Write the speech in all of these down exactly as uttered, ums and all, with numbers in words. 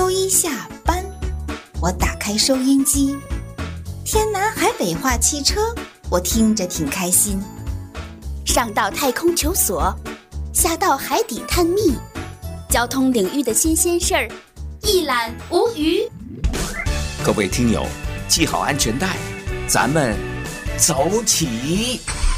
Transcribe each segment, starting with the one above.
周一下班，我打开收音机，天南海北话汽车，我听着挺开心。 上到太空求索，下到海底探秘，交通领域的新鲜事儿，一览无余。 各位听友，系好安全带，咱们走起！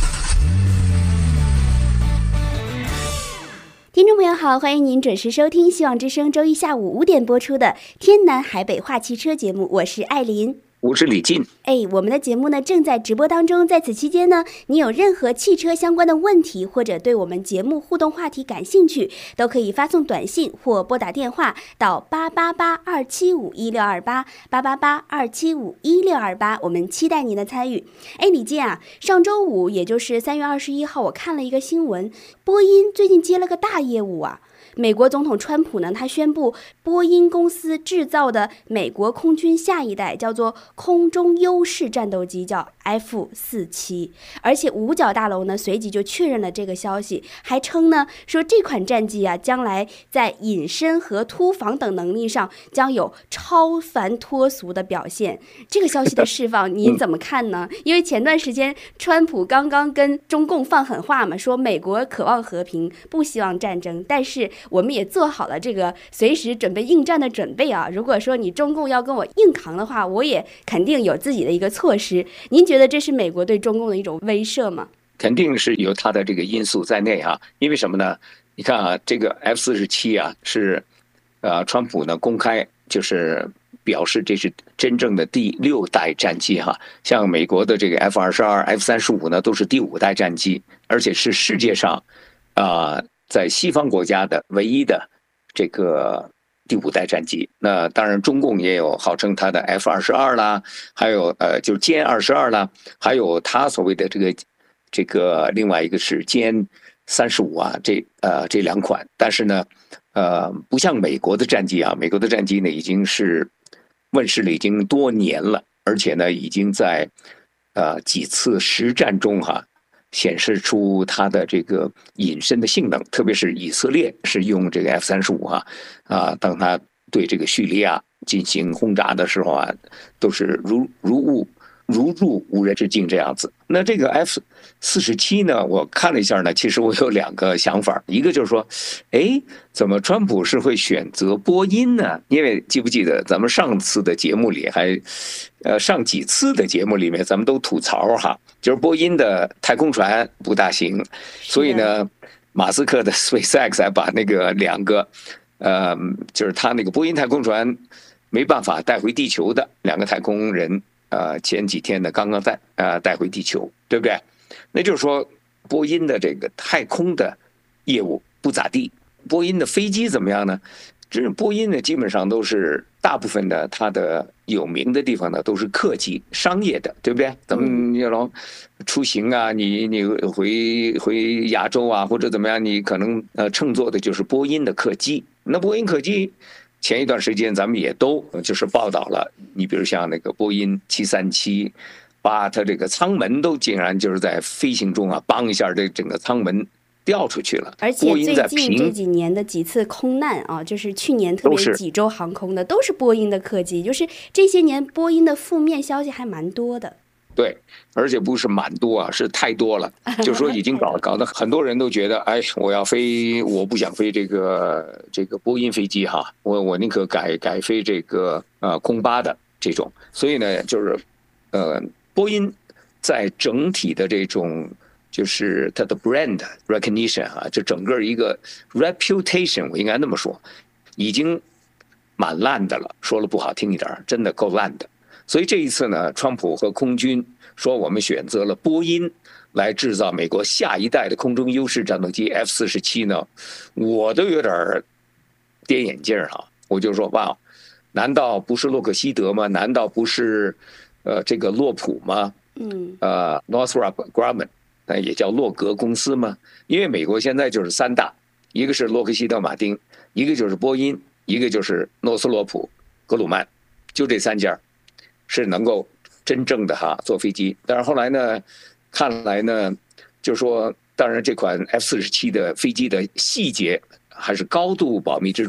听众朋友好，欢迎您准时收听希望之声周一下午五点播出的天南海北话汽车节目，我是艾琳。 我是李进。 哎，我们的节目呢正在直播当中，在此期间呢，你有任何汽车相关的问题，或者对我们节目互动话题感兴趣，都可以发送短信或拨打电话到八八八二七五一六二八八八八二七五一六二八，我们期待您的参与。哎，李健啊，上周五也就是三月二十一号，我看了一个新闻，波音最近接了个大业务啊。美国总统川普呢，他宣布波音公司制造的美国空军下一代叫做空中优势战斗机，叫 F 四十七，而且五角大楼呢随即就确认了这个消息，还称呢说这款战机啊，将来在隐身和突防等能力上将有超凡脱俗的表现。这个消息的释放，您怎么看呢？因为前段时间川普刚刚跟中共放狠话嘛，说美国渴望和平，不希望战争，但是我们也做好了这个随时准备应战的准备啊！如果说你中共要跟我硬扛的话，我也肯定有自己的一个措施。您觉得这是美国对中共的一种威慑吗？ 肯定是有它的这个因素在内啊。因为什么呢？你看啊，这个 F 四十七啊，是呃，川普呢公开就是表示这是真正的第六代战机哈。像美国的这个 F 二十二、F 三十五呢，都是第五代战机，而且是世界上啊。呃在西方国家的唯一的这个第五代战机。那当然中共也有号称它的 F 二十二啦，还有呃就是歼二十二啦，还有它所谓的这个这个另外一个是歼三十五啊，这呃这两款。但是呢呃不像美国的战机啊，美国的战机呢已经是问世了已经多年了，而且呢已经在呃几次实战中哈、啊显示出它的这个隐身的性能，特别是以色列是用这个 F 三十五啊啊，当它对这个叙利亚进行轰炸的时候啊，都是如如入如入无人之境这样子。那这个 F 四十七呢，我看了一下呢，其实我有两个想法，一个就是说，哎，怎么川普是会选择波音呢？因为记不记得咱们上次的节目里还，呃，上几次的节目里面咱们都吐槽哈，就是波音的太空船不大行，所以呢，马斯克的 SpaceX 还把那个两个，呃，就是他那个波音太空船没办法带回地球的两个太空人。呃，前几天呢，刚刚带呃带回地球，对不对？那就是说，波音的这个太空的业务不咋地。波音的飞机怎么样呢？这波音呢，基本上都是大部分的它的有名的地方呢，都是客机、商业的，对不对？咱们要出行啊，你你回回亚洲啊，或者怎么样，你可能呃乘坐的就是波音的客机。那波音客机。前一段时间咱们也都就是报道了，你比如像那个波音七三七，把它这个舱门都竟然就是在飞行中啊，梆一下这整个舱门掉出去了。 而且最近这几年的几次空难啊，就是去年特别济州航空的，都是波音的客机，就是这些年波音的负面消息还蛮多的。 对，而且不是蛮多啊，是太多了。就是说已经搞搞得很多人都觉得，哎，我要飞，我不想飞这个这个波音飞机哈，我我宁可改改飞这个呃空巴的这种。所以呢，就是呃波音在整体的这种就是它的 brand recognition 啊，就整个一个 reputation， 我应该那么说，已经蛮烂的了。说了不好听一点，真的够烂的。所以这一次呢，川普和空军说我们选择了波音来制造美国下一代的空中优势战斗机 F 四十七呢，我都有点跌眼镜啊！我就说哇，难道不是洛克希德吗？难道不是呃这个洛普吗？嗯，呃 Northrop Grumman， 那也叫洛格公司吗？因为美国现在就是三大，一个是洛克希德马丁，一个就是波音，一个就是诺斯罗普格鲁曼，就这三家。是能够真正的哈坐飞机，但是后来呢，看来呢，就说当然这款 F 四十七的飞机的细节还是高度保密之中，但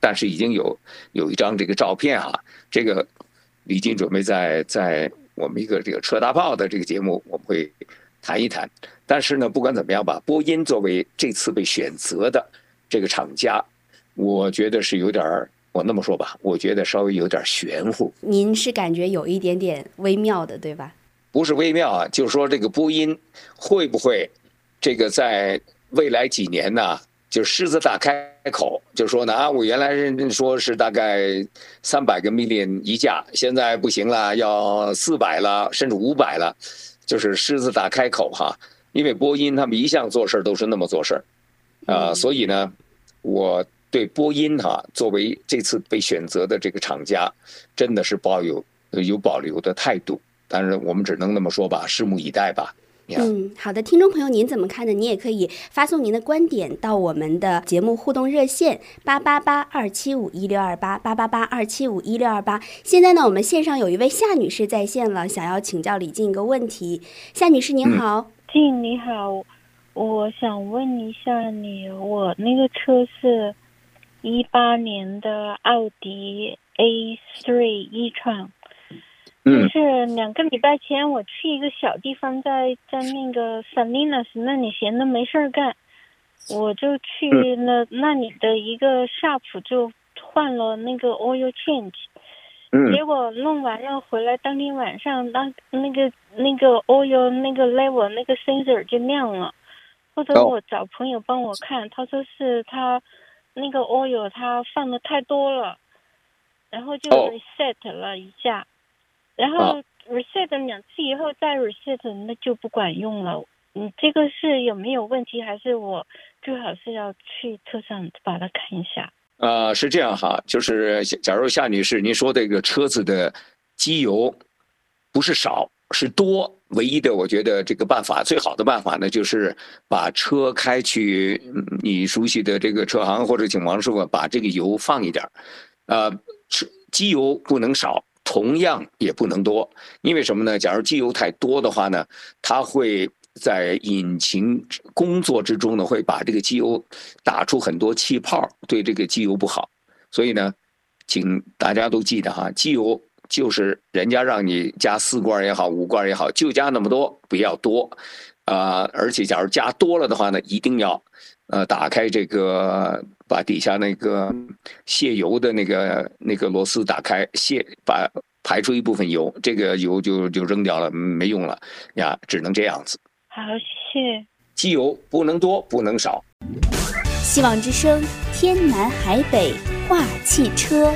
但是已经有有一张这个照片啊，这个李菁准备在在我们一个这个车大炮的这个节目我们会谈一谈。但是呢，不管怎么样吧，波音作为这次被选择的这个厂家，我觉得是有点儿，我那么说吧，我觉得稍微有点玄乎。 您是感觉有一点点微妙的，对吧？ 不是微妙啊，就是说这个波音会不会这个在未来几年呢，就狮子大开口，就是说呢啊，我原来说是大概三百个 million 一架，现在不行了，要四百了，甚至五百了，就是狮子大开口哈。因为波音他们一向做事都是那么做事儿，啊、呃，所以呢，我对波音哈、啊、作为这次被选择的这个厂家，真的是抱有有保留的态度。当然，我们只能那么说吧，拭目以待吧。 嗯，好的，听众朋友，您怎么看呢？你也可以发送您的观点到我们的节目互动热线八八八二七五一六二八八八八二七五一六二八。现在呢，我们线上有一位夏女士在线了，想要请教李菁一个问题。夏女士您好。 菁你好，我想问一下你，我那个车是一八年的奥迪 A 三 e-tron。就是两个礼拜前我去一个小地方，在在那个 Salinas 那里闲的没事儿干，我就去了那里的一个 shop 就换了那个 oil change， 结果弄完了回来当天晚上那那个那个 oil 那个 level 那个 sensor 就亮了，或者我找朋友帮我看，他说是他那个 oil 他放的太多了，然后就 reset 了一下。然后 reset 两次以后再 reset 那就不管用了。嗯，这个是有没有问题，还是我最好是要去车上把它看一下？ 呃，是这样哈，就是假如夏女士您说这个车子的机油不是少是多，唯一的我觉得这个办法最好的办法呢，就是把车开去你熟悉的这个车行或者请王师傅把这个油放一点，呃，机油不能少。同样也不能多，因为什么呢？假如机油太多的话呢，它会在引擎工作之中呢，会把这个机油打出很多气泡，对这个机油不好。所以呢，请大家都记得哈，机油就是人家让你加四罐也好，五罐也好，就加那么多，不要多。啊、呃，而且假如加多了的话呢，一定要呃打开这个。把底下那个泄油的那个那个螺丝打开，泄把排出一部分油，这个油就就扔掉了，没用了呀，只能这样子。 好，谢谢。 机油不能多，不能少。 希望之声，天南海北话汽车。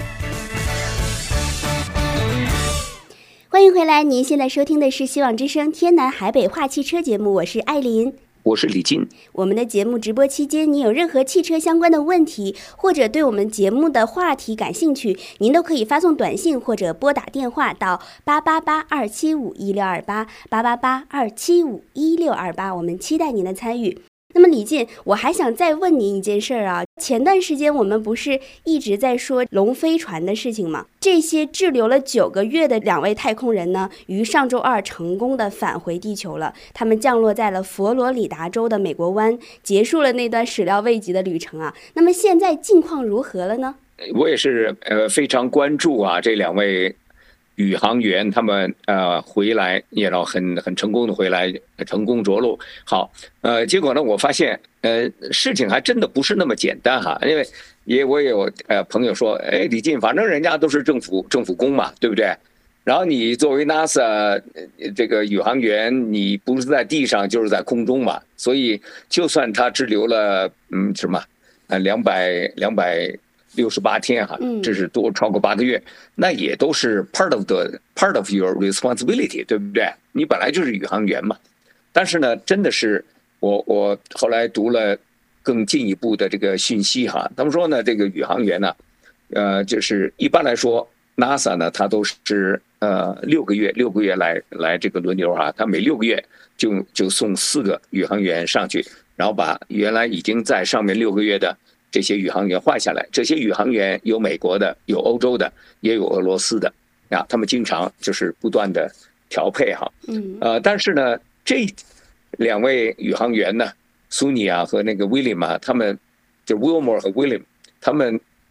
欢迎回来，您现在收听的是希望之声天南海北话汽车节目，我是艾琳。 我是李菁。 我们的节目直播期间，您有任何汽车相关的问题，或者对我们节目的话题感兴趣，您都可以发送短信或者拨打电话到八八八二七五一六二八八八八二七五一六二八，我们期待您的参与。那么李菁，我还想再问您一件事儿啊，前段时间我们不是一直在说龙飞船的事情吗？这些滞留了九个月的两位太空人呢，于上周二成功的返回地球了。他们降落在了佛罗里达州的美国湾，结束了那段始料未及的旅程啊。那么现在近况如何了呢？ 我也是呃非常关注啊，这两位宇航员他们呃回来也要很很成功的回来，成功着陆。好，呃，结果呢，我发现呃事情还真的不是那么简单哈，因为也我也有呃朋友说，哎，李菁，反正人家都是政府政府工嘛，对不对？然后你作为 NASA 这个宇航员，你不是在地上就是在空中嘛，所以就算他滞留了嗯什么呃两百两百。六十八天哈，这是多超过八个月，嗯、那也都是 part of the part of your responsibility， 对不对？你本来就是宇航员嘛。但是呢，真的是我我后来读了更进一步的这个讯息哈，他们说呢，这个宇航员呢，呃，就是一般来说 ，NASA 呢，它都是呃六个月六个月来来这个轮流啊，它每六个月就就送四个宇航员上去，然后把原来已经在上面六个月的。这些宇航员换下来，这些宇航员有美国的，有欧洲的，也有俄罗斯的啊。他们经常就是不断的调配哈，嗯，呃，但是呢，这两位宇航员呢，苏尼啊和那个 William 啊，他们就 Wilmore 和 William，他们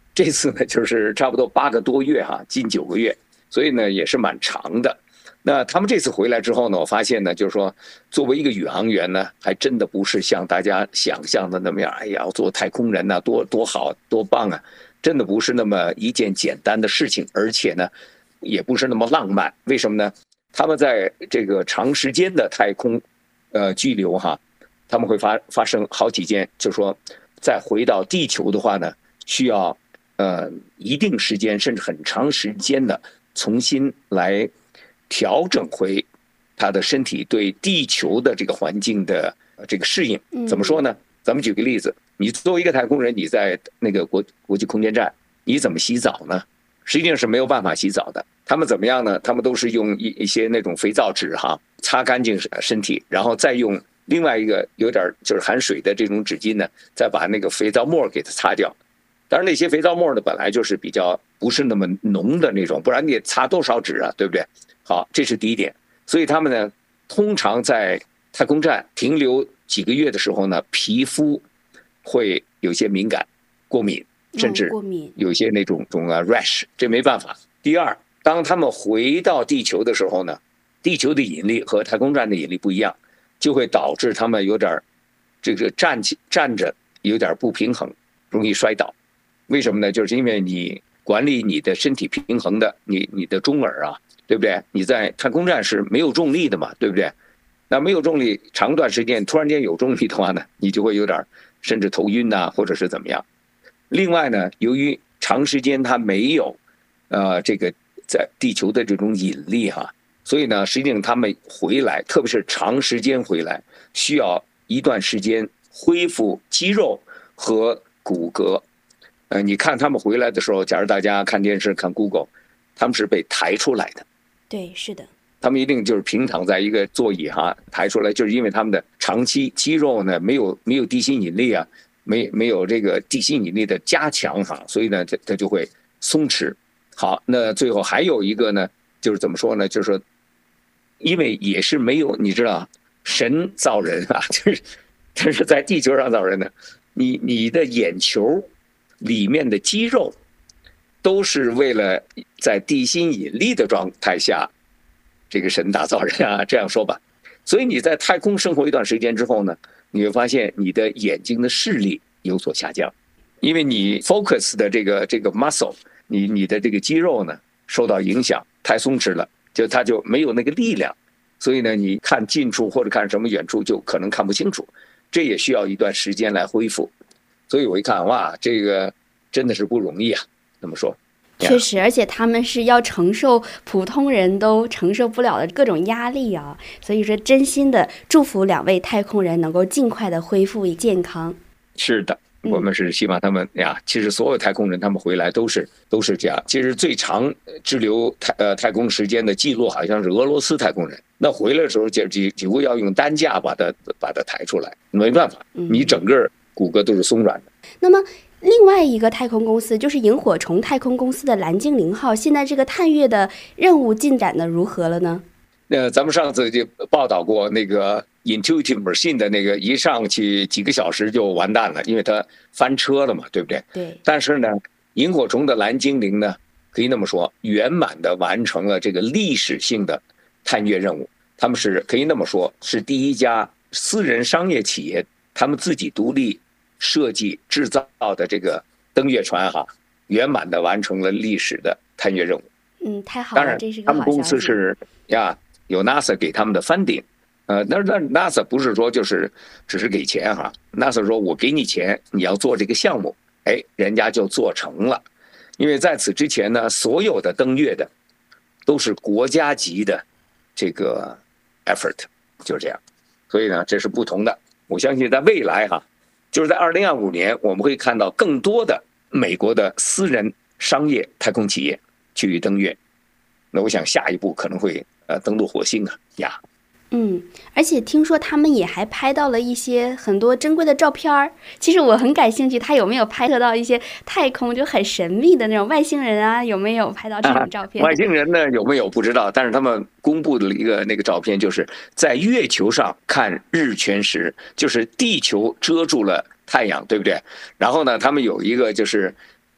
这次呢就是差不多八个多月哈，近九个月，所以呢也是蛮长的。那他们这次回来之后呢，我发现呢，就是说作为一个宇航员呢，还真的不是像大家想象的那么样，哎呀，做太空人呐、啊，多多好多棒啊，真的不是那么一件简单的事情，而且呢，也不是那么浪漫。为什么呢？他们在这个长时间的太空呃居留哈，他们会发发生好几件，就是说再回到地球的话呢，需要呃一定时间甚至很长时间的重新来调整回他的身体对地球的这个环境的这个适应。怎么说呢？咱们举个例子，你作为一个太空人，你在那个国国际空间站，你怎么洗澡呢？实际上是没有办法洗澡的。他们怎么样呢？他们都是用一一些那种肥皂纸哈，擦干净身体，然后再用另外一个有点就是含水的这种纸巾呢，再把那个肥皂沫给它擦掉。当然那些肥皂沫呢，本来就是比较不是那么浓的那种，不然你擦多少纸啊，对不对？好，这是第一点。所以他们呢，通常在太空站停留几个月的时候呢，皮肤会有些敏感、过敏，甚至有些那种种啊 rash， 这没办法。第二，当他们回到地球的时候呢，地球的引力和太空站的引力不一样，就会导致他们有点这个站起站着有点不平衡，容易摔倒。为什么呢？就是因为你管理你的身体平衡的，你你的中耳啊，对不对？你在太空站是没有重力的嘛，对不对？那没有重力，长段时间突然间有重力的话呢，你就会有点甚至头晕呐、啊，或者是怎么样。另外呢，由于长时间它没有呃这个在地球的这种引力哈、啊，所以呢，实际上他们回来，特别是长时间回来，需要一段时间恢复肌肉和骨骼。呃，你看他们回来的时候，假如大家看电视看 Google， 他们是被抬出来的。 对，是的。 他们一定就是平躺在一个座椅哈，抬出来，就是因为他们的长期肌肉呢没有没有地心引力啊，没没有这个地心引力的加强哈，所以呢，它它就会松弛。好，那最后还有一个呢，就是怎么说呢？就是说，因为也是没有，你知道，神造人啊，就是但是在地球上造人呢，你你的眼球里面的肌肉都是为了在地心引力的状态下，这个神打造人啊，这样说吧。所以你在太空生活一段时间之后呢，你会发现你的眼睛的视力有所下降，因为你 focus 的这个这个 muscle， 你你的这个肌肉呢受到影响，太松弛了，就它就没有那个力量，所以呢，你看近处或者看什么远处就可能看不清楚，这也需要一段时间来恢复。所以我一看，哇，这个真的是不容易啊，这么说。 确实，而且他们是要承受普通人都承受不了的各种压力啊，所以说真心的祝福两位太空人能够尽快的恢复健康。 是的，我们是希望他们呀，其实所有太空人他们回来都是都是这样。其实最长滞留太呃太空时间的记录好像是俄罗斯太空人，那回来的时候几几几乎要用担架把它把它抬出来，没办法，你整个骨骼都是松软的。 那么另外一个太空公司就是萤火虫太空公司的蓝精灵号，现在这个探月的任务进展的如何了呢？ 呃，咱们上次就报道过那个 Intuitive Machine 的那个一上去几个小时就完蛋了，因为它翻车了嘛，对不对？ 对。 但是呢，萤火虫的蓝精灵呢，可以那么说，圆满的完成了这个历史性的探月任务。他们是可以那么说，是第一家私人商业企业，他们自己独立设计制造的这个登月船哈，圆满的完成了历史的探月任务。 嗯，太好了， 当然这是个好消息。 他们公司是呀，有 NASA 给他们的 funding， 呃，那那 NASA 不是说就是只是给钱哈 ，NASA 说我给你钱，你要做这个项目，哎，人家就做成了。因为在此之前呢，所有的登月的都是国家级的这个 effort， 就是这样。所以呢，这是不同的。我相信在未来哈。就是在二零二五年，我们会看到更多的美国的私人商业太空企业去登月。那我想下一步可能会呃登陆火星啊呀。 嗯，而且听说他们也还拍到了一些很多珍贵的照片儿。其实我很感兴趣，他有没有拍摄到一些太空就很神秘的那种外星人啊？有没有拍到这种照片？ 啊、外星人呢有没有不知道，但是他们公布的一个那个照片，就是在月球上看日全食，就是地球遮住了太阳，对不对？然后呢，他们有一个就是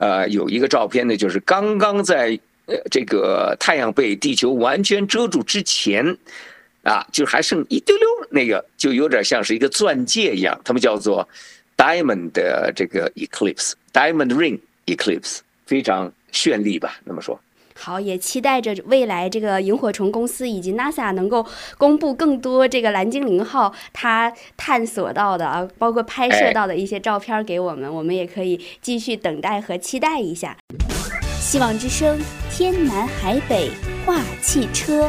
呃，有一个照片呢，就是刚刚在呃这个太阳被地球完全遮住之前，啊，就还剩一丢溜，那个就有点像是一个钻戒一样，他们叫做 diamond 的这个 eclipse，diamond ring eclipse， 非常绚丽吧，那么说。 好，也期待着未来这个萤火虫公司以及 NASA 能够公布更多这个蓝精灵号它探索到的啊，包括拍摄到的一些照片给我们，哎、我们也可以继续等待和期待一下。希望之声，天南海北话汽车。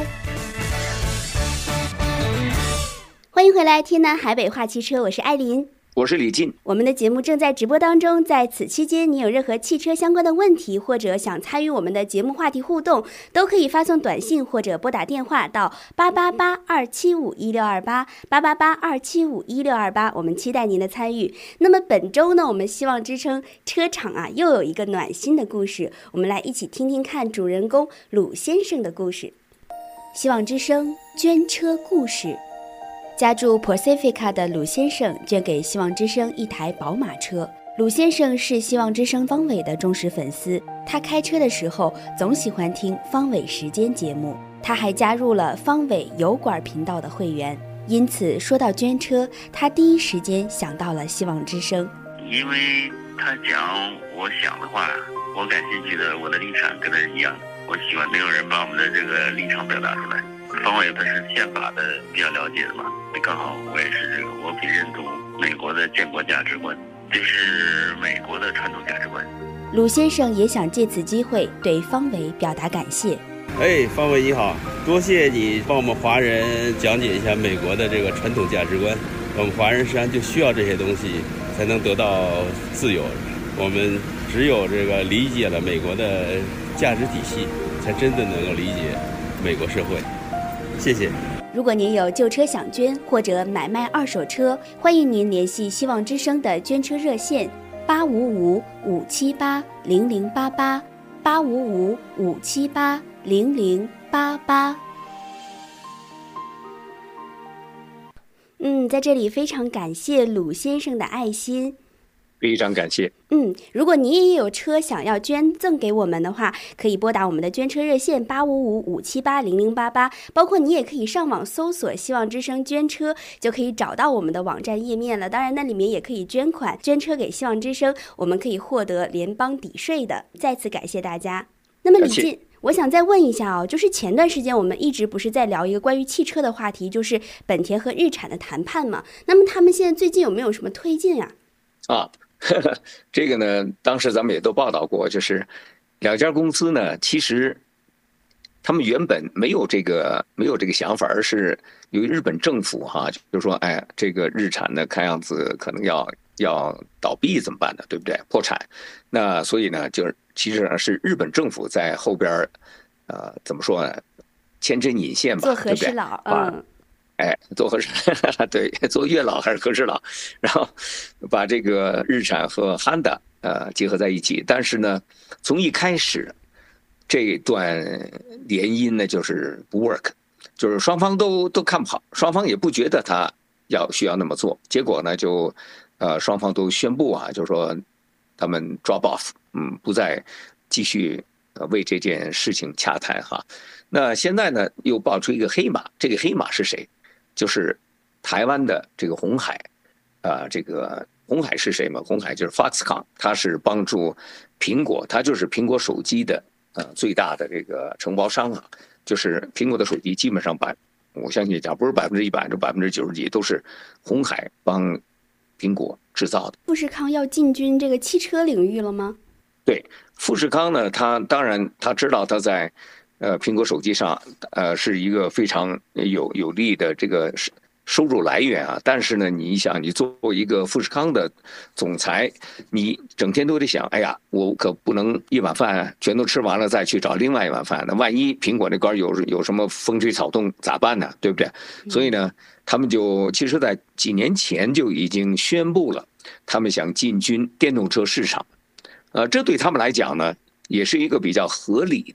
欢迎回来，天南海北话汽车，我是艾琳。 我是李进， 我们的节目正在直播当中，在此期间，你有任何汽车相关的问题，或者想参与我们的节目话题互动，都可以发送短信或者拨打电话到八八八二七五一六二八八八八二七五一六二八，我们期待您的参与。那么本周呢，我们希望之声车厂啊，又有一个暖心的故事，我们来一起听听看主人公鲁先生的故事。希望之声捐车故事。家住 Pacifica 的鲁先生捐给希望之声一台宝马车。鲁先生是希望之声方伟的忠实粉丝，他开车的时候总喜欢听方伟时间节目，他还加入了方伟油管频道的会员。因此说到捐车，他第一时间想到了希望之声。 因为他讲我想的话，我感兴趣的，我的立场跟他一样，我喜欢没有人把我们的这个立场表达出来。方伟他是宪法的比较了解的嘛，刚好我也是这个，我比认同美国的建国价值观，这是美国的传统价值观。 鲁先生也想借此机会对方伟表达感谢。 哎，方伟你好，多谢你帮我们华人讲解一下美国的这个传统价值观。我们华人实际上就需要这些东西，才能得到自由。我们只有这个理解了美国的价值体系，才真的能够理解美国社会。谢谢。 如果您有旧车想捐或者买卖二手车，欢迎您联系希望之声的捐车热线八五五五七八零零八八八五五五七八零零八八。嗯，在这里非常感谢鲁先生的爱心。 非常感谢。 嗯，如果您也有车想要捐赠给我们的话，可以拨打我们的捐车热线八五五五七八零零八八，包括你也可以上网搜索希望之声捐车，就可以找到我们的网站页面了。当然那里面也可以捐款，捐车给希望之声，我们可以获得联邦抵税的。再次感谢大家。那么李进，我想再问一下哦，就是前段时间我们一直不是在聊一个关于汽车的话题，就是本田和日产的谈判嘛？那么他们现在最近有没有什么推进呀？ 啊，呵呵，这个呢，当时咱们也都报道过，就是两家公司呢，其实他们原本没有这个没有这个想法，而是由于日本政府哈，就是说，哎，这个日产呢，看样子可能要要倒闭怎么办呢？对不对？破产。那所以呢，就是其实呢是日本政府在后边，呃，怎么说呢？牵针引线吧， 做和事佬，嗯。 哎，做和事，对，做月老还是和事佬，然后把这个日产和 Honda 呃结合在一起。但是呢，从一开始这段联姻呢就是不 work， 就是双方都都看不好，双方也不觉得他要需要那么做。结果呢，就呃双方都宣布啊，就是说他们 drop off， 嗯，不再继续呃为这件事情洽谈哈。那现在呢，又爆出一个黑马，这个黑马是谁？就是台湾的这个鸿海，啊、呃，这个鸿海是谁嘛？鸿海就是 Foxconn， 它是帮助苹果，它就是苹果手机的呃最大的这个承包商啊。就是苹果的手机基本上百，我相信讲不是百分之一百，就百分之九十几都是鸿海帮苹果制造的。 富士康要进军这个汽车领域了吗？ 对，富士康呢，他当然他知道他在。呃，苹果手机上，呃，是一个非常有有利的这个收入来源啊。但是呢，你想，你作为一个富士康的总裁，你整天都得想，哎呀，我可不能一碗饭全都吃完了再去找另外一碗饭。那万一苹果那块有有什么风吹草动咋办呢？对不对？所以呢，他们就其实在几年前就已经宣布了，他们想进军电动车市场。呃，这对他们来讲呢，也是一个比较合理的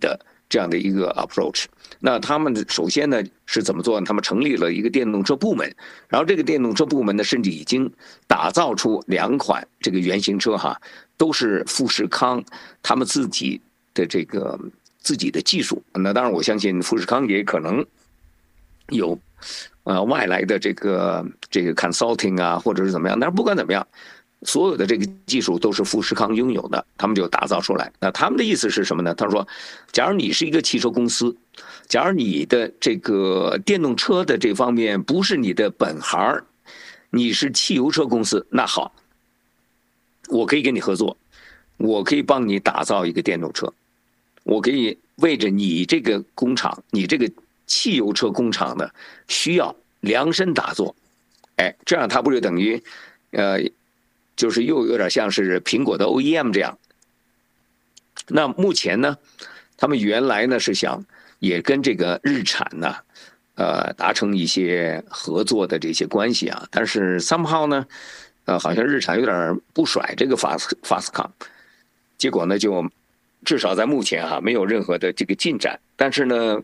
这样的一个 approach。那他们首先呢是怎么做呢？他们成立了一个电动车部门，然后这个电动车部门呢，甚至已经打造出两款这个原型车哈，都是富士康他们自己的这个自己的技术。那当然，我相信富士康也可能有呃外来的这个这个 consulting 啊，或者是怎么样。但是不管怎么样，所有的这个技术都是富士康拥有的，他们就打造出来。那他们的意思是什么呢？他说，假如你是一个汽车公司，假如你的这个电动车的这方面不是你的本行，你是汽油车公司，那好，我可以跟你合作，我可以帮你打造一个电动车，我可以为着你这个工厂，你这个汽油车工厂的需要量身打造。哎，这样它不就等于呃就是又有点像是苹果的 O E M 这样。那目前呢，他们原来呢是想也跟这个日产呢，呃，达成一些合作的这些关系啊，但是 somehow 呢，呃，好像日产有点不甩这个 Fast Foxconn， 结果呢就至少在目前啊没有任何的这个进展。但是呢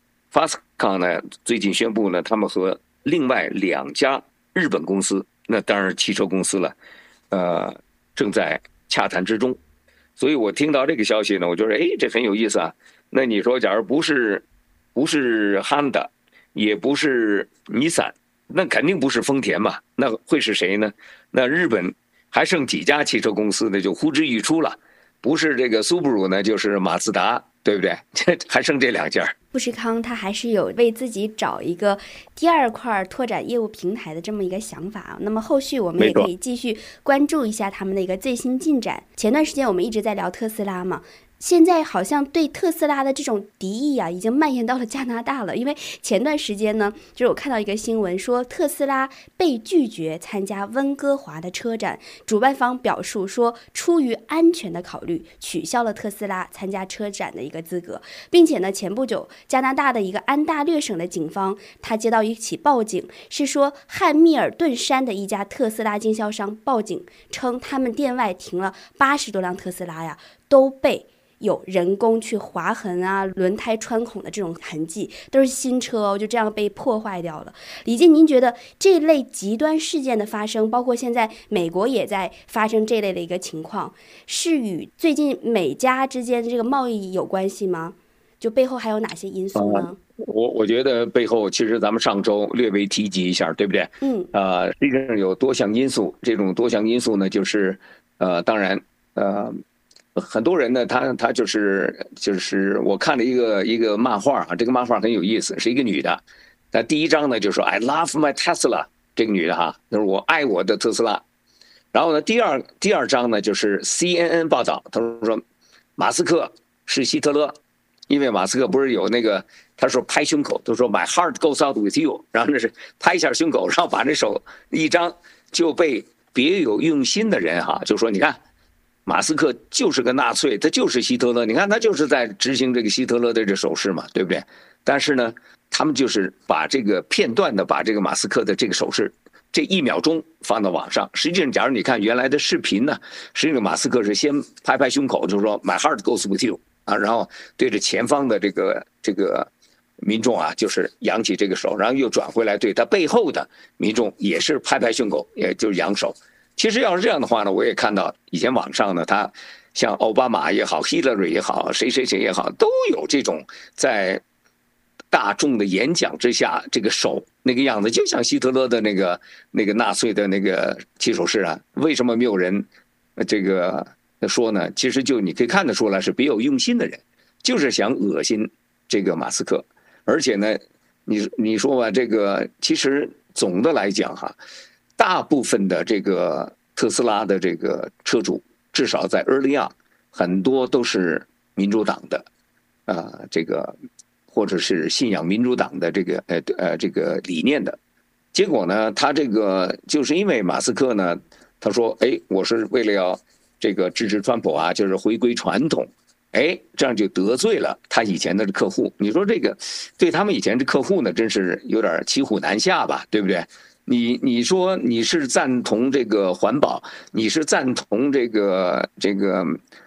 ，Foxconn 呢最近宣布呢，他们和另外两家日本公司，那当然是汽车公司了。呃，正在洽谈之中，所以我听到这个消息呢，我觉得哎，这很有意思啊。那你说，假如不是不是 Honda， 也不是尼桑，那肯定不是丰田嘛，那会是谁呢？那日本还剩几家汽车公司呢？就呼之欲出了，不是这个苏布鲁呢，就是马自达，对不对？这还剩这两家。 富士康它还是有为自己找一个第二块拓展业务平台的这么一个想法。那么后续我们也可以继续关注一下他们的一个最新进展。前段时间我们一直在聊特斯拉嘛，现在好像对特斯拉的这种敌意啊，已经蔓延到了加拿大了。因为前段时间呢，就是我看到一个新闻说，特斯拉被拒绝参加温哥华的车展，主办方表述说，出于安全的考虑，取消了特斯拉参加车展的一个资格，并且呢，前不久加拿大的一个安大略省的警方，他接到一起报警，是说汉密尔顿山的一家特斯拉经销商报警称，他们店外停了八十多辆特斯拉呀，都被有人工去划痕啊，轮胎穿孔的这种痕迹，都是新车哦，就这样被破坏掉了。李静，您觉得这类极端事件的发生，包括现在美国也在发生这类的一个情况，是与最近美加之间的这个贸易有关系吗？就背后还有哪些因素呢？ 呃、我我觉得背后其实咱们上周略微提及一下，对不对？ 嗯， 呃，实际上有多项因素，这种多项因素呢，就是呃，当然呃。很多人呢，他他就是就是我看了一个一个漫画啊，这个漫画很有意思，是一个女的。那第一章呢就说 I love my Tesla， 这个女的哈，就是我爱我的特斯拉。然后呢，第二第二章呢就是 C N N 报道，他说马斯克是希特勒，因为马斯克不是有那个他说拍胸口，他说 My heart goes out with you， 然后那是拍一下胸口，然后把那手一张，就被别有用心的人哈就说你看。马斯克就是个纳粹，他就是希特勒，你看他就是在执行这个希特勒的这手势嘛，对不对？但是呢，他们就是把这个片段的把这个马斯克的这个手势这一秒钟放到网上。实际上，假如你看原来的视频呢，实际上马斯克是先拍拍胸口，就是说 My heart goes with you 啊，然后对着前方的这个这个民众啊，就是扬起这个手，然后又转回来对他背后的民众也是拍拍胸口，也就是扬手。其实要是这样的话呢，我也看到以前网上呢，他像奥巴马也好 ，Hillary 也好，谁谁谁也好，都有这种在大众的演讲之下，这个手那个样子，就像希特勒的那个那个纳粹的那个起手式啊。为什么没有人这个说呢？其实就你可以看得出来是别有用心的人，就是想恶心这个马斯克。而且呢，你你说吧，这个其实总的来讲哈。大部分的这个特斯拉的这个车主，至少在 early on， 很多都是民主党的，啊、呃，这个或者是信仰民主党的这个呃呃这个理念的。结果呢，他这个就是因为马斯克呢，他说，哎，我是为了要这个支持川普啊，就是回归传统，哎，这样就得罪了他以前的客户。你说这个对他们以前的客户呢，真是有点骑虎难下吧，对不对？你你说你是赞同这个环保，你是赞同这个这个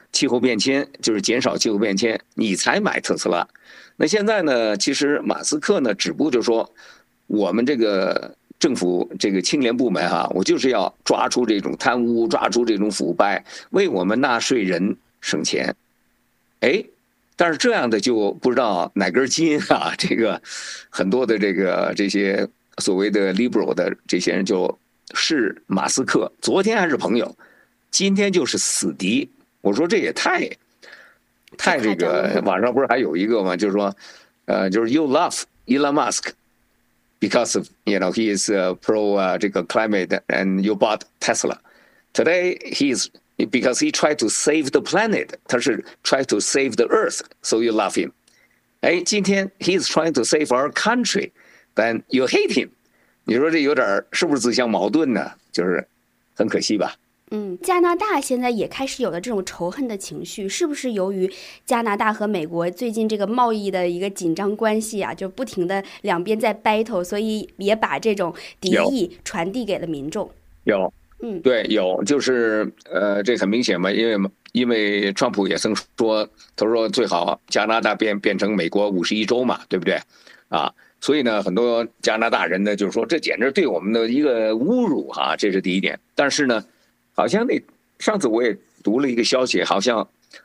气候变迁，就是减少气候变迁，你才买特斯拉。那现在呢，其实马斯克呢，只不过就说我们这个政府这个青年部门哈、啊，我就是要抓出这种贪污，抓出这种腐败，为我们纳税人省钱。哎，但是这样的就不知道哪根筋啊，这个很多的这个这些所谓的 liberal 的这些人就是马斯克，昨天还是朋友，今天就是死敌。我说这也太太这个，网上不是还有一个吗？就是说，呃，就是 you love Elon Musk because of you know he is uh, pro 啊、uh, 这个 climate and you bought Tesla. Today he is because he tried to save the planet. 他是 try to save the earth, so you love him. 哎，今天 he is trying to save our country, then you hate him. 你说这有点是不是自相矛盾呢？就是很可惜吧。 嗯，加拿大现在也开始有了这种仇恨的情绪，是不是由于加拿大和美国最近这个贸易的一个紧张关系啊，就不停的两边在 battle， 所以也把这种敌意传递给了民众？ 有， 嗯， 对，有，就是呃，这很明显嘛，因为因为川普也曾说，他说最好加拿大变变成美国五十一州嘛，对不对？啊，所以呢，很多加拿大人呢就是说，这简直对我们的一个侮辱哈、啊，这是第一点。但是呢，好像那上次我也读了一个消息，好像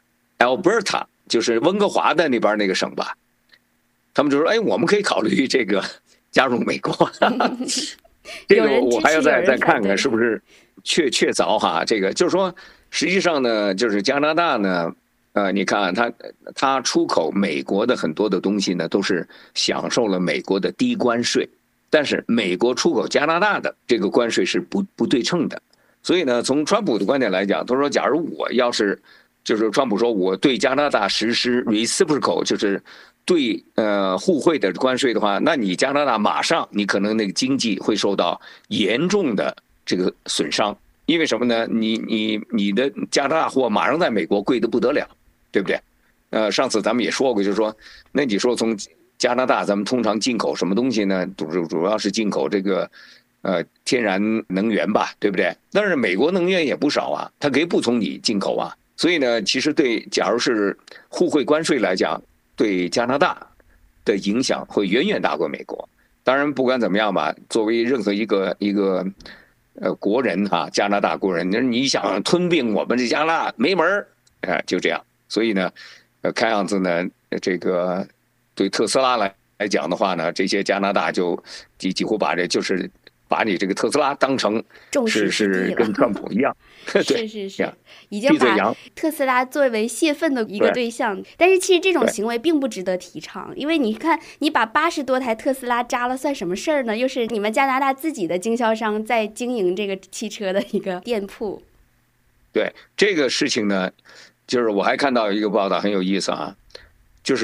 Alberta 就是温哥华的那边那个省吧，他们就说，哎，我们可以考虑这个加入美国。这个我还要再再看看是不是确确凿哈。这个就是说，实际上呢，就是加拿大呢，呃，你看它它出口美国的很多的东西呢，都是享受了美国的低关税，但是美国出口加拿大的这个关税是不不对称的。所以呢，从川普的观点来讲，他说，假如我要是，就是川普说我对加拿大实施 reciprocal， 就是对呃互惠的关税的话，那你加拿大马上你可能那个经济会受到严重的这个损伤，因为什么呢？你你你的加拿大货马上在美国贵得不得了，对不对？呃，上次咱们也说过，就是说，那你说从加拿大咱们通常进口什么东西呢？主主要是进口这个。呃，天然能源吧，对不对？但是美国能源也不少啊，它可以不从你进口啊。所以呢，其实对，假如是互惠关税来讲，对加拿大的影响会远远大过美国。当然，不管怎么样吧，作为任何一个一个呃国人哈、啊，加拿大国人，你想吞并我们这加拿大没门儿，哎、呃，就这样。所以呢，呃，看样子呢，这个对特斯拉来来讲的话呢，这些加拿大就几几乎把这就是。把你这个特斯拉当成是是跟川普一样， 是是是，已经把特斯拉作为泄愤的一个对象。但是其实这种行为并不值得提倡，因为你看，你把八十多台特斯拉扎了算什么事儿呢？又是你们加拿大自己的经销商在经营这个汽车的一个店铺。 对这个事情呢，就是我还看到一个报道很有意思啊，就是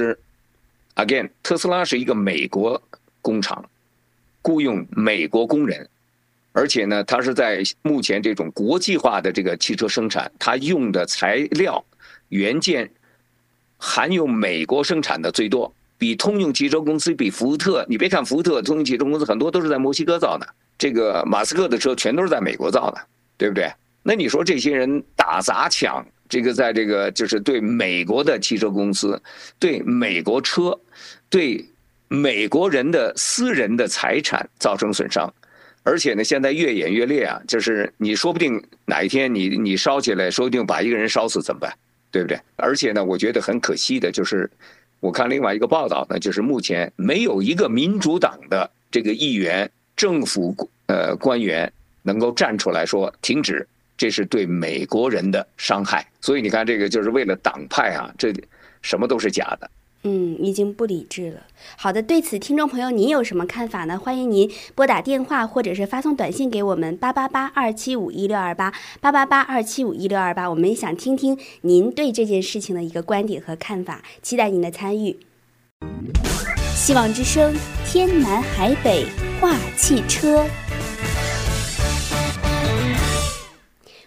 again 特斯拉是一个美国工厂。雇佣美国工人，而且呢，它是在目前这种国际化的这个汽车生产，它用的材料元件含有美国生产的最多，比通用汽车公司、比福特，你别看福特、通用汽车公司很多都是在墨西哥造的，这个马斯克的车全都是在美国造的，对不对？那你说这些人打砸抢，这个在这个就是对美国的汽车公司、对美国车、对。美国人的私人的财产造成损伤，而且呢，现在越演越烈啊！就是你说不定哪一天你你烧起来，说不定把一个人烧死怎么办？对不对？而且呢，我觉得很可惜的就是，我看另外一个报道呢，就是目前没有一个民主党的这个议员、政府呃官员能够站出来说停止，这是对美国人的伤害。所以你看，这个就是为了党派啊，这什么都是假的。 嗯，已经不理智了。好的，对此听众朋友您有什么看法呢？欢迎您拨打电话或者是发送短信给我们八八八二七五一六二八八八八二七五一六二八，我们也想听听您对这件事情的一个观点和看法，期待您的参与。希望之声，天南海北话汽车。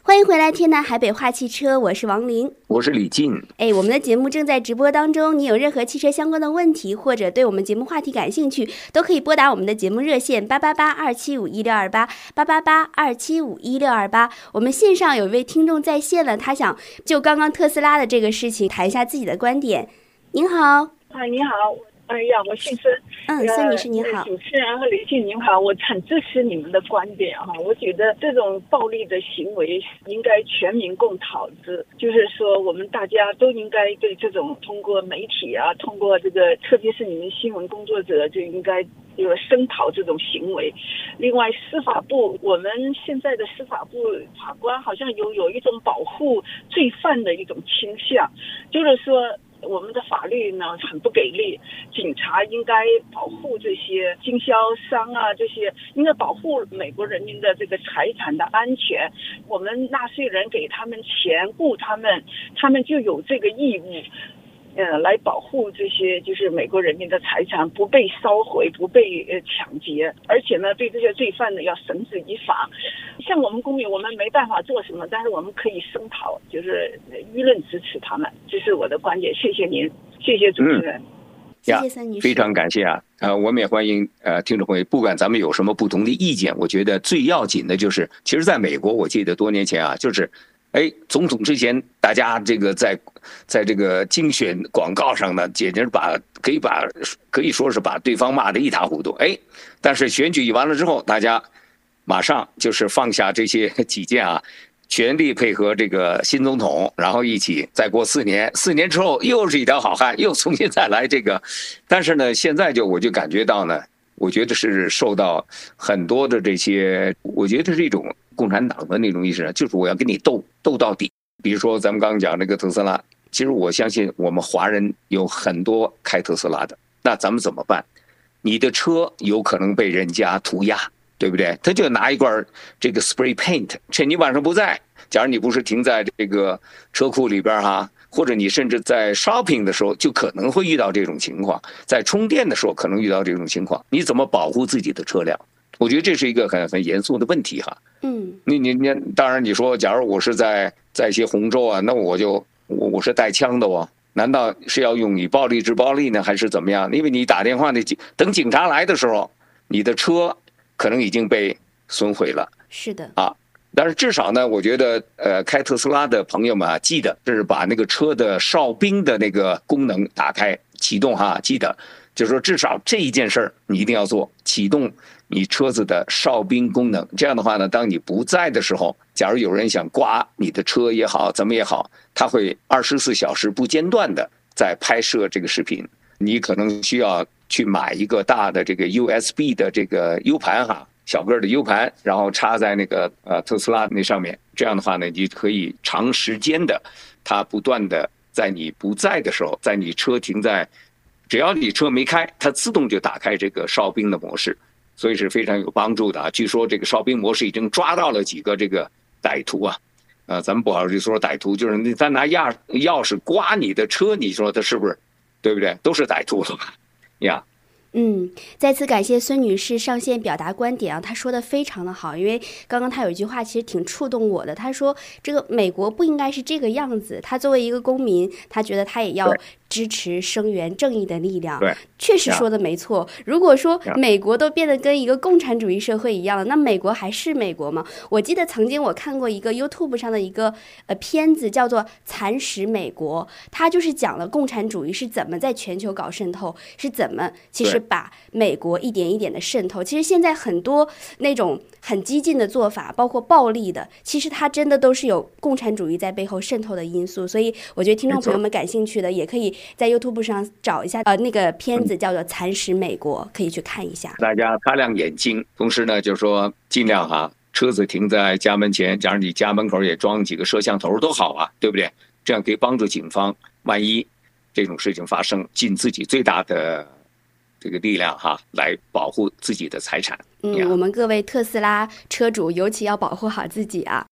欢迎回来，天南海北话汽车，我是王琳， 我是李进。 哎，我们的节目正在直播当中，你有任何汽车相关的问题，或者对我们节目话题感兴趣，都可以拨打我们的节目热线八八八二七五一六二八八八八二七五一六二八。我们线上有一位听众在线了，他想就刚刚特斯拉的这个事情谈一下自己的观点。您好。 哎，你好。哎呀，我姓孙。 嗯，孙女士您好。 主持人和李静您好，我很支持你们的观点哈。我觉得这种暴力的行为应该全民共讨之，就是说我们大家都应该对这种通过媒体啊，通过这个，特别是你们新闻工作者就应该有声讨这种行为。另外，司法部我们现在的司法部法官好像有有一种保护罪犯的一种倾向，就是说。我们的法律呢很不给力，警察应该保护这些经销商啊，这些应该保护美国人民的这个财产的安全。我们纳税人给他们钱雇他们，他们就有这个义务。呃，来保护这些就是美国人民的财产不被烧毁、不被呃抢劫，而且呢，对这些罪犯呢要绳之以法。像我们公民，我们没办法做什么，但是我们可以声讨，就是舆论支持他们，这是我的观点。谢谢您，谢谢主持人。嗯谢谢孙女士， 非常感谢啊！呃，我们也欢迎呃听众朋友，不管咱们有什么不同的意见，我觉得最要紧的就是，其实在美国，我记得多年前啊，就是。哎，总统之前，大家这个在，在这个竞选广告上呢，简直把可以把可以说是把对方骂得一塌糊涂。哎，但是选举完了之后，大家马上就是放下这些己见啊，全力配合这个新总统，然后一起再过四年，四年之后又是一条好汉，又重新再来这个。但是呢，现在就我就感觉到呢，我觉得是受到很多的这些，我觉得是一种。共产党的那种意识，就是我要跟你斗斗到底。比如说咱们刚刚讲这个特斯拉，其实我相信我们华人有很多开特斯拉的，那咱们怎么办？你的车有可能被人家涂鸦，对不对？他就拿一罐这个 spray paint， 趁你晚上不在，假如你不是停在这个车库里边哈，或者你甚至在 shopping 的时候，就可能会遇到这种情况，在充电的时候可能遇到这种情况，你怎么保护自己的车辆？我觉得这是一个很很严肃的问题哈。 嗯， 你你你，当然你说，假如我是在在一些红州啊，那我就我我是带枪的哦，难道是要用以暴力治暴力呢，还是怎么样？因为你打电话那等警察来的时候，你的车可能已经被损毁了。 是的啊，但是至少呢，我觉得呃，开特斯拉的朋友们啊，记得就是把那个车的哨兵的那个功能打开启动哈，记得就是说至少这一件事儿你一定要做，启动。你车子的哨兵功能，这样的话呢，当你不在的时候，假如有人想刮你的车也好，怎么也好，他会二十四小时不间断的在拍摄这个视频。你可能需要去买一个大的这个 U S B 的这个 U 盘哈，小个的 U 盘，然后插在那个呃特斯拉那上面。这样的话呢，你可以长时间的，它不断的在你不在的时候，在你车停在，只要你车没开，它自动就打开这个哨兵的模式。所以是非常有帮助的啊！据说这个哨兵模式已经抓到了几个这个歹徒啊，呃，咱们不好意思说歹徒，就是他拿钥钥匙刮你的车，你说他是不是，对不对？都是歹徒了吧？呀。 嗯，再次感谢孙女士上线表达观点啊，她说的非常的好，因为刚刚她有一句话其实挺触动我的，她说这个美国不应该是这个样子，她作为一个公民，她觉得她也要支持声援正义的力量。 对， 确实说的没错。如果说美国都变得跟一个共产主义社会一样了，那美国还是美国吗？我记得曾经我看过一个 YouTube 上的一个呃片子，叫做《蚕食美国》，它就是讲了共产主义是怎么在全球搞渗透，是怎么其实把美国一点一点的渗透。其实现在很多那种很激进的做法，包括暴力的，其实它真的都是有共产主义在背后渗透的因素。所以我觉得听众朋友们感兴趣的，也可以在 YouTube 上找一下，呃，那个片子叫做《蚕食美国》，可以去看一下。 大家擦亮眼睛，同时呢，就是说尽量哈，车子停在家门前，假如你家门口也装几个摄像头都好啊，对不对？这样可以帮助警方，万一这种事情发生，尽自己最大的这个力量哈，来保护自己的财产。 嗯，我们各位特斯拉车主尤其要保护好自己啊。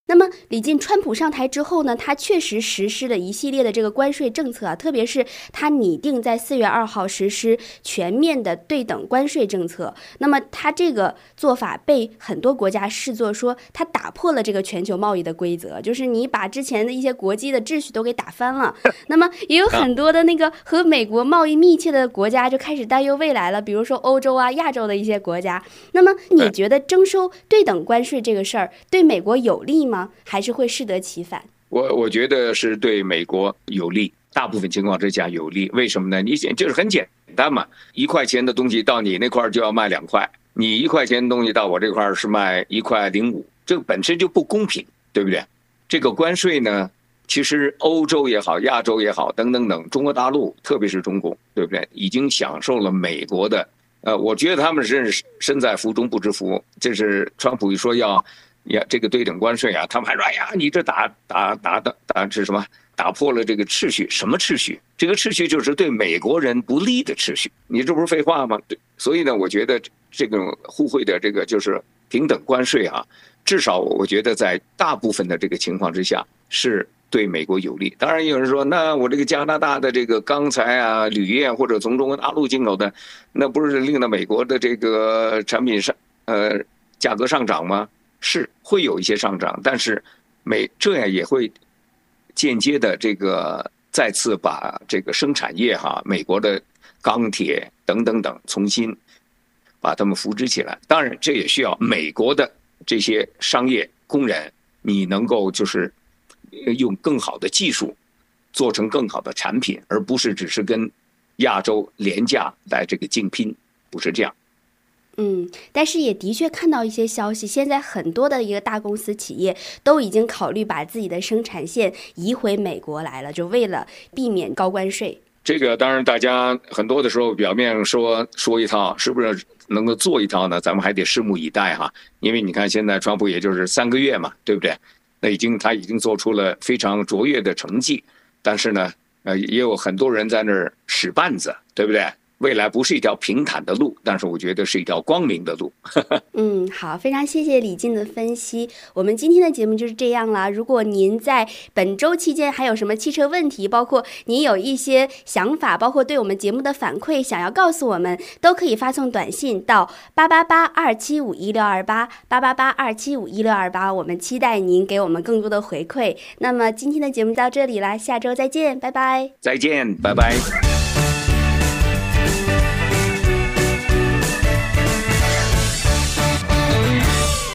那么李进，川普上台之后呢，他确实实施了一系列的这个关税政策啊，特别是他拟定在四月二号实施全面的对等关税政策。那么他这个做法被很多国家视作说他打破了这个全球贸易的规则，就是你把之前的一些国际的秩序都给打翻了。那么也有很多的那个和美国贸易密切的国家就开始担忧未来了，比如说欧洲啊、亚洲的一些国家。那么你觉得征收对等关税这个事儿对美国有利吗？还是会适得其反？ 我我觉得是对美国有利，大部分情况之下有利。为什么呢？你就是很简单嘛，一块钱的东西到你那块就要卖两块，你一块钱的东西到我这块是卖一块零五，这个本身就不公平，对不对？这个关税呢，其实欧洲也好，亚洲也好，等等等，中国大陆特别是中国，对不对？已经享受了美国的，呃，我觉得他们是身在福中不知福。这是川普一说要。呀，这个对等关税啊，他们还说，哎呀，你这打打打打打是什么？打破了这个秩序，什么秩序？这个秩序就是对美国人不利的秩序。你这不是废话吗？对，所以呢，我觉得这个互惠的这个就是平等关税啊，至少我觉得在大部分的这个情况之下是对美国有利。当然有人说，那我这个加拿大的这个钢材啊、铝业或者从中国大陆进口的，那不是令到美国的这个产品上呃价格上涨吗？是会有一些上涨，但是美这样也会间接的这个再次把这个生产业哈，美国的钢铁等等等重新把他们扶植起来。当然，这也需要美国的这些商业工人，你能够就是用更好的技术做成更好的产品，而不是只是跟亚洲廉价来这个竞拼，不是这样。 嗯，但是也的确看到一些消息，现在很多的一个大公司企业都已经考虑把自己的生产线移回美国来了，就为了避免高关税。 这个当然大家很多的时候表面说说一套，是不是能够做一套呢？咱们还得拭目以待哈。因为你看现在川普也就是三个月嘛，对不对？那已经他已经做出了非常卓越的成绩，但是呢，呃，也有很多人在那儿使绊子，对不对？未来不是一条平坦的路，但是我觉得是一条光明的路。 嗯，好，非常谢谢李进的分析。我们今天的节目就是这样了。如果您在本周期间还有什么汽车问题，包括您有一些想法，包括对我们节目的反馈想要告诉我们，都可以发送短信到八八八二七五一六二八八八八二七五一六二八，我们期待您给我们更多的回馈。那么今天的节目到这里了，下周再见，拜拜。 再见，拜拜。